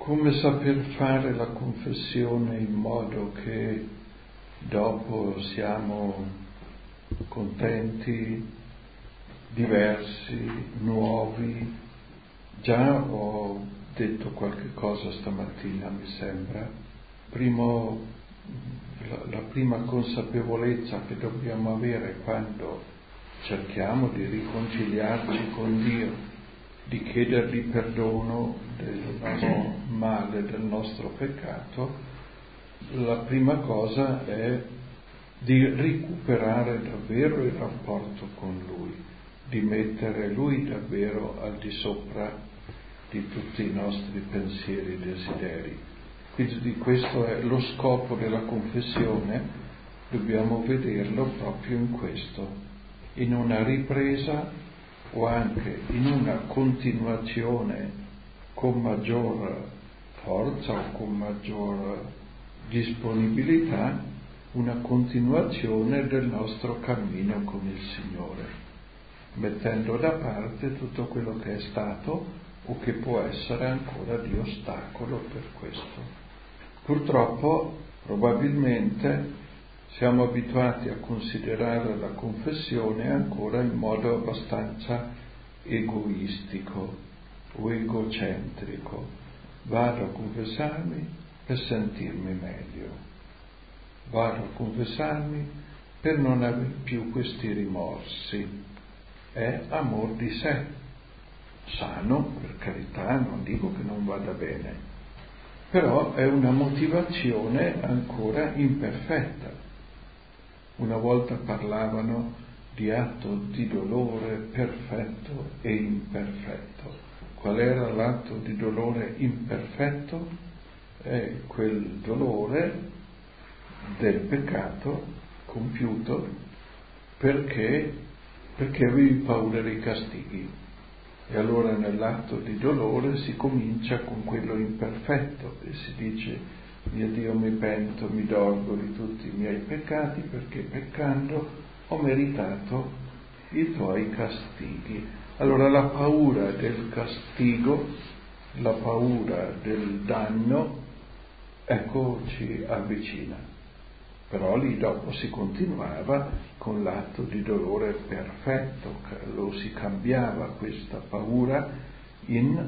come saper fare la confessione in modo che dopo siamo contenti, diversi, nuovi. Già ho detto qualche cosa stamattina, mi sembra. La prima consapevolezza che dobbiamo avere quando cerchiamo di riconciliarci con Dio, di chiedergli perdono del nostro male, del nostro peccato, la prima cosa è di recuperare davvero il rapporto con Lui, di mettere Lui davvero al di sopra di tutti i nostri pensieri e desideri. Quindi questo è lo scopo della confessione, dobbiamo vederlo proprio in questo, in una ripresa o anche in una continuazione con maggior forza o con maggior disponibilità, una continuazione del nostro cammino con il Signore, mettendo da parte tutto quello che è stato o che può essere ancora di ostacolo per questo. Purtroppo, probabilmente, siamo abituati a considerare la confessione ancora in modo abbastanza egoistico o egocentrico. Vado a confessarmi per sentirmi meglio. Vado a confessarmi per non avere più questi rimorsi. È amor di sé. Sano, per carità, non dico che non vada bene, però è una motivazione ancora imperfetta. Una volta parlavano di atto di dolore perfetto e imperfetto. Qual era l'atto di dolore imperfetto? È quel dolore del peccato compiuto perché avevi paura dei castighi. E allora nell'atto di dolore si comincia con quello imperfetto e si dice: mio Dio, mi pento, mi dolgo di tutti i miei peccati perché peccando ho meritato i tuoi castighi. Allora la paura del castigo, la paura del danno, ecco, ci avvicina. Però lì dopo si continuava con l'atto di dolore perfetto, lo si cambiava questa paura in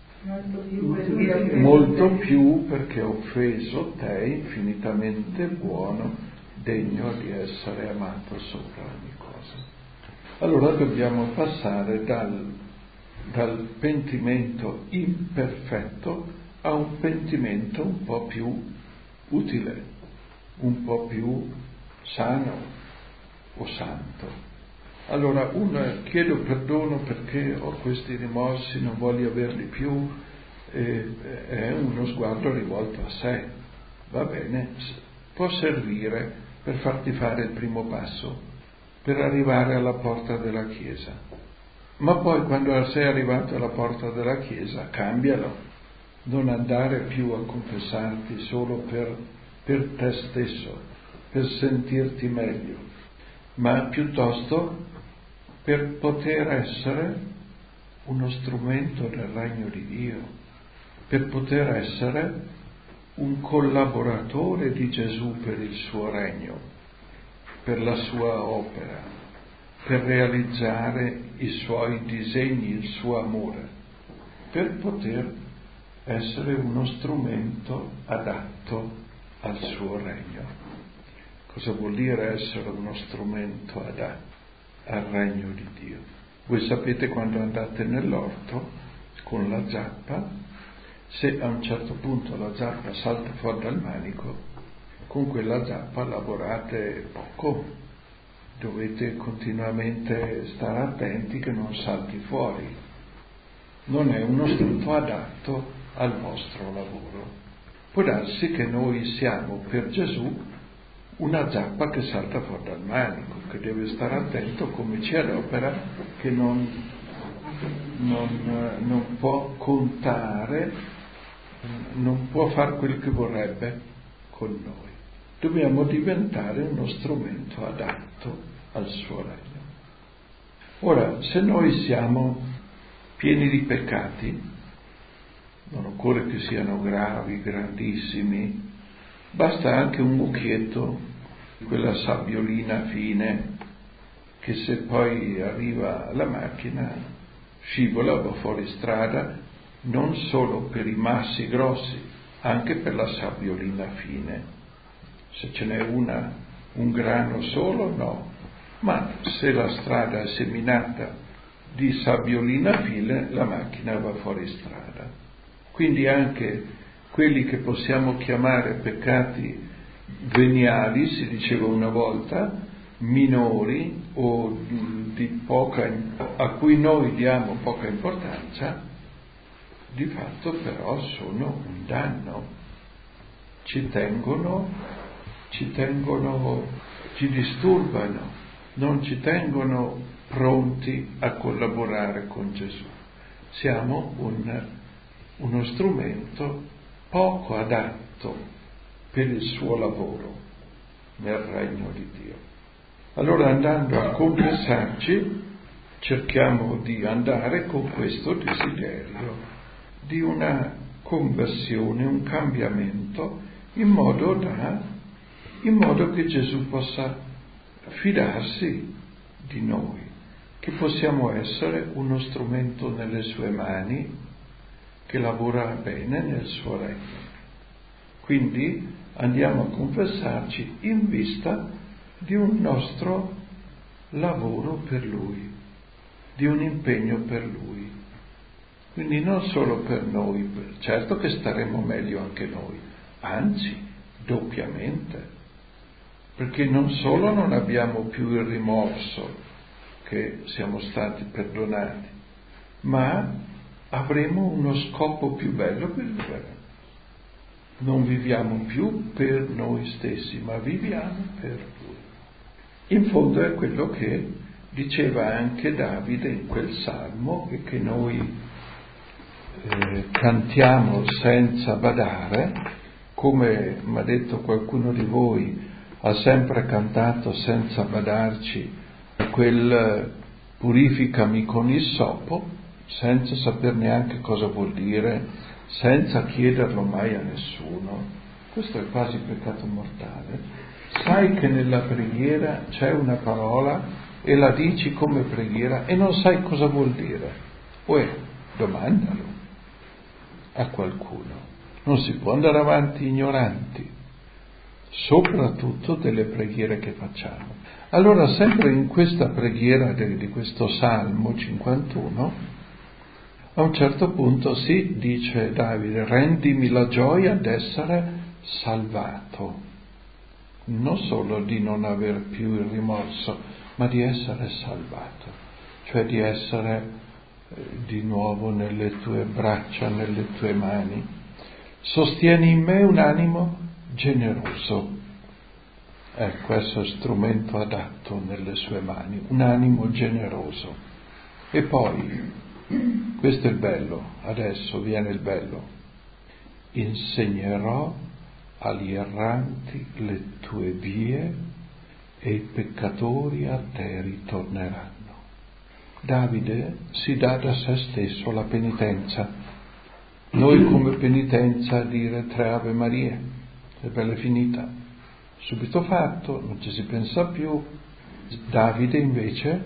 molto più perché ho offeso te, infinitamente buono, degno di essere amato sopra ogni cosa. Allora dobbiamo passare dal pentimento imperfetto a un pentimento un po' più utile, un po' più sano o santo. Allora, chiedo perdono perché ho questi rimorsi, non voglio averli più, è uno sguardo rivolto a sé. Va bene, può servire per farti fare il primo passo, per arrivare alla porta della Chiesa. Ma poi quando sei arrivato alla porta della Chiesa, cambialo. Non andare più a confessarti solo per te stesso, per sentirti meglio, ma piuttosto per poter essere uno strumento del regno di Dio, per poter essere un collaboratore di Gesù per il suo regno, per la sua opera, per realizzare i suoi disegni, il suo amore, per poter essere uno strumento adatto al suo regno. Cosa vuol dire essere uno strumento adatto al regno di Dio? Voi sapete, quando andate nell'orto con la zappa, se a un certo punto la zappa salta fuori dal manico, con quella zappa lavorate poco, dovete continuamente stare attenti che non salti fuori. Non è uno strumento adatto al vostro lavoro. Può darsi che noi siamo per Gesù una zappa che salta fuori dal manico, che deve stare attento come ci adopera, che non può contare, non può fare quel che vorrebbe con noi. Dobbiamo diventare uno strumento adatto al suo regno. Ora, se noi siamo pieni di peccati, non occorre che siano gravi, grandissimi, basta anche un mucchietto, quella sabbiolina fine, che se poi arriva alla macchina scivola, va fuori strada, non solo per i massi grossi, anche per la sabbiolina fine. Se ce n'è un grano solo, no, ma se la strada è seminata di sabbiolina fine, la macchina va fuori strada. Quindi anche quelli che possiamo chiamare peccati veniali, si diceva una volta, minori o a cui noi diamo poca importanza, di fatto però sono un danno, ci disturbano, non ci tengono pronti a collaborare con Gesù. Siamo uno strumento poco adatto per il suo lavoro nel regno di Dio. Allora, andando a confessarci, cerchiamo di andare con questo desiderio di una conversione, un cambiamento, in modo che Gesù possa fidarsi di noi, che possiamo essere uno strumento nelle sue mani, che lavora bene nel suo regno. Quindi andiamo a confessarci in vista di un nostro lavoro per Lui, di un impegno per Lui. Quindi non solo per noi, certo che staremo meglio anche noi, anzi, doppiamente, perché non solo non abbiamo più il rimorso che siamo stati perdonati, ma avremo uno scopo più bello per vivere. Non viviamo più per noi stessi, ma viviamo per Lui. In fondo è quello che diceva anche Davide in quel salmo e che noi cantiamo senza badare, come mi ha detto qualcuno di voi, ha sempre cantato senza badarci quel purificami con il soppo, senza saper neanche cosa vuol dire, senza chiederlo mai a nessuno. Questo è quasi peccato mortale. Sai che nella preghiera c'è una parola e la dici come preghiera e non sai cosa vuol dire. Domandalo a qualcuno. Non si può andare avanti ignoranti, soprattutto delle preghiere che facciamo. Allora, sempre in questa preghiera di questo Salmo 51, a un certo punto si dice Davide: rendimi la gioia d'essere salvato, non solo di non aver più il rimorso, ma di essere salvato, cioè di essere di nuovo nelle tue braccia, nelle tue mani. Sostieni in me un animo generoso. Questo è strumento adatto nelle sue mani, un animo generoso. E poi, questo è il bello, adesso viene il bello: insegnerò agli erranti le tue vie e i peccatori a te ritorneranno. Davide si dà da se stesso la penitenza. Noi come penitenza dire 3 Ave Marie, è bella finita, subito fatto, non ci si pensa più. Davide invece: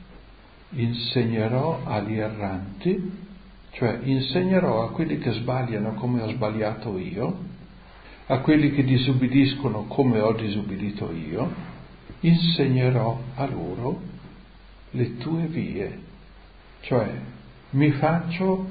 insegnerò agli erranti, cioè insegnerò a quelli che sbagliano come ho sbagliato io, a quelli che disubbidiscono come ho disubbidito io, insegnerò a loro le tue vie, cioè mi faccio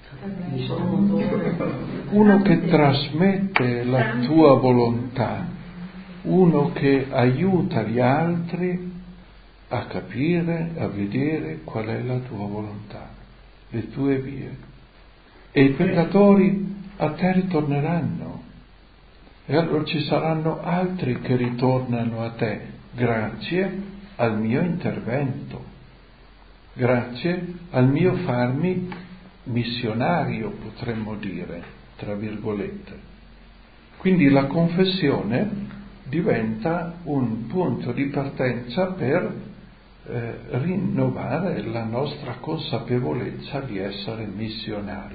uno che trasmette la tua volontà, uno che aiuta gli altri a capire, a vedere qual è la tua volontà, le tue vie. E i peccatori a te ritorneranno, e allora ci saranno altri che ritornano a te grazie al mio intervento, grazie al mio farmi missionario, potremmo dire, tra virgolette. Quindi la confessione diventa un punto di partenza per rinnovare la nostra consapevolezza di essere missionari,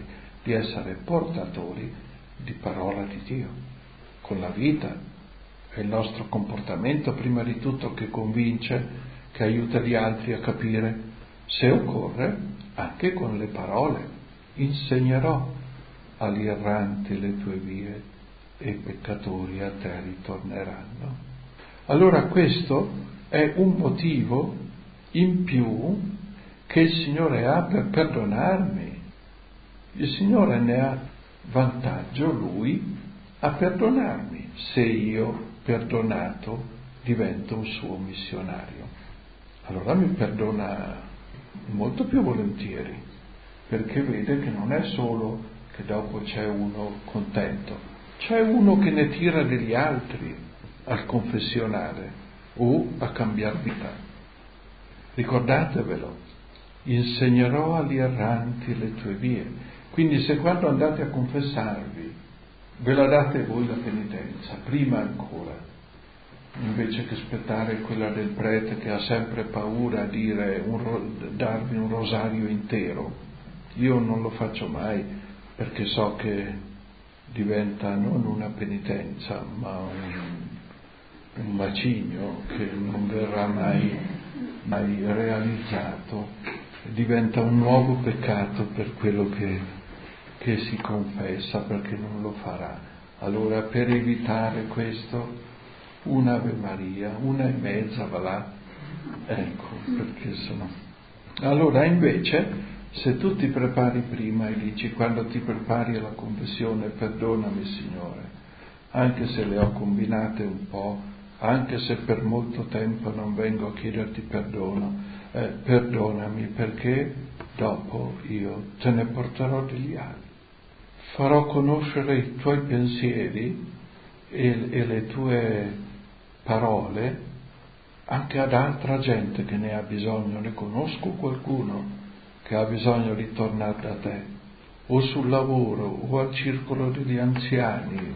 di essere portatori di parola di Dio, con la vita. È il nostro comportamento prima di tutto che convince, che aiuta gli altri a capire, se occorre, anche con le parole. Insegnerò agli erranti le tue vie e i peccatori a te ritorneranno. Allora questo è un motivo in più che il Signore ha per perdonarmi. Il Signore ne ha vantaggio, Lui, a perdonarmi, se io, perdonato, divento un suo missionario. Allora mi perdona molto più volentieri, perché vede che non è solo che dopo c'è uno contento, c'è uno che ne tira degli altri al confessionale o a cambiare vita. Ricordatevelo, insegnerò agli erranti le tue vie. Quindi se quando andate a confessarvi ve la date voi la penitenza, prima ancora, invece che aspettare quella del prete che ha sempre paura a dire darvi un rosario intero. Io non lo faccio mai, perché so che diventa non una penitenza, ma un macigno che non verrà mai realizzato, diventa un nuovo peccato per quello che si confessa, perché non lo farà. Allora, per evitare questo, un'Ave Maria, 1,5 va là, ecco, perché sono. Allora invece, se tu ti prepari prima e dici, quando ti prepari alla confessione, perdonami Signore, anche se le ho combinate un po', anche se per molto tempo non vengo a chiederti perdono, perdonami, perché dopo io te ne porterò degli altri. Farò conoscere i tuoi pensieri e le tue parole anche ad altra gente che ne ha bisogno. Ne conosco qualcuno che ha bisogno di tornare da te, o sul lavoro, o al circolo degli anziani,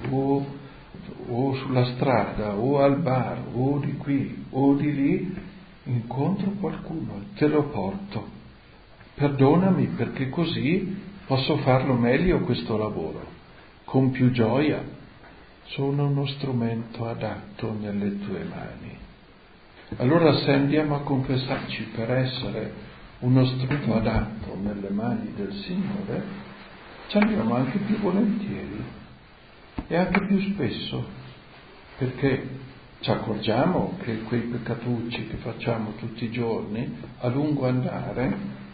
o sulla strada, o al bar, o di qui, o di lì, incontro qualcuno, te lo porto. Perdonami, perché così posso farlo meglio questo lavoro, con più gioia. Sono uno strumento adatto nelle tue mani. Allora se andiamo a confessarci per essere uno strumento adatto nelle mani del Signore, ci andiamo anche più volentieri e anche più spesso, perché ci accorgiamo che quei peccatucci che facciamo tutti i giorni, a lungo andare,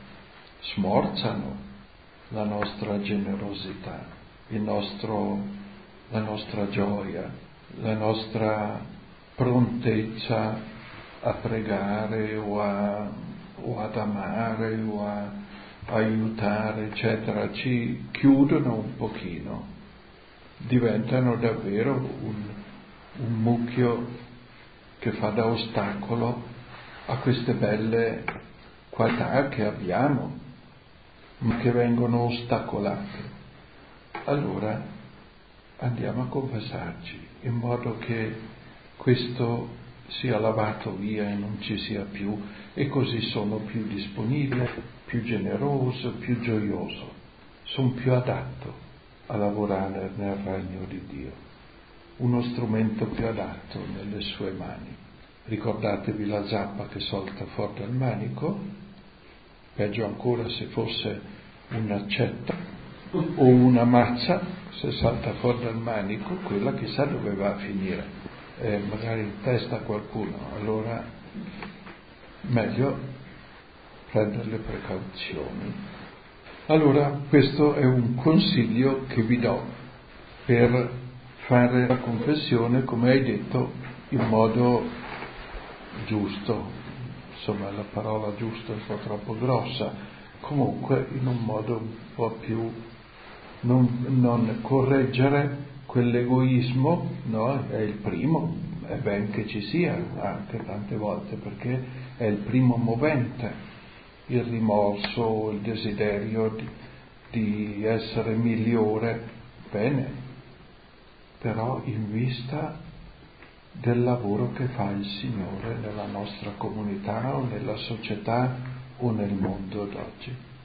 smorzano la nostra generosità, la nostra gioia, la nostra prontezza a pregare o ad amare o a aiutare, eccetera, ci chiudono un pochino, diventano davvero un mucchio che fa da ostacolo a queste belle qualità che abbiamo, ma che vengono ostacolate. Allora andiamo a confessarci in modo che questo sia lavato via e non ci sia più, e così sono più disponibile, più generoso, più gioioso, sono più adatto a lavorare nel regno di Dio, uno strumento più adatto nelle sue mani. Ricordatevi la zappa che salta fuori dal manico, peggio ancora se fosse un'accetta o una mazza, se salta fuori dal manico, quella chissà dove va a finire. Magari in testa a qualcuno, allora meglio prendere le precauzioni. Allora questo è un consiglio che vi do per fare la confessione, come hai detto, in modo giusto. Insomma, la parola giusto è un po' troppo grossa, comunque in un modo un po' più non correggere quell'egoismo, no? È il primo, è ben che ci sia anche tante volte, perché è il primo movente, il rimorso, il desiderio di essere migliore, bene, però in vista del lavoro che fa il Signore nella nostra comunità o nella società o nel mondo d'oggi.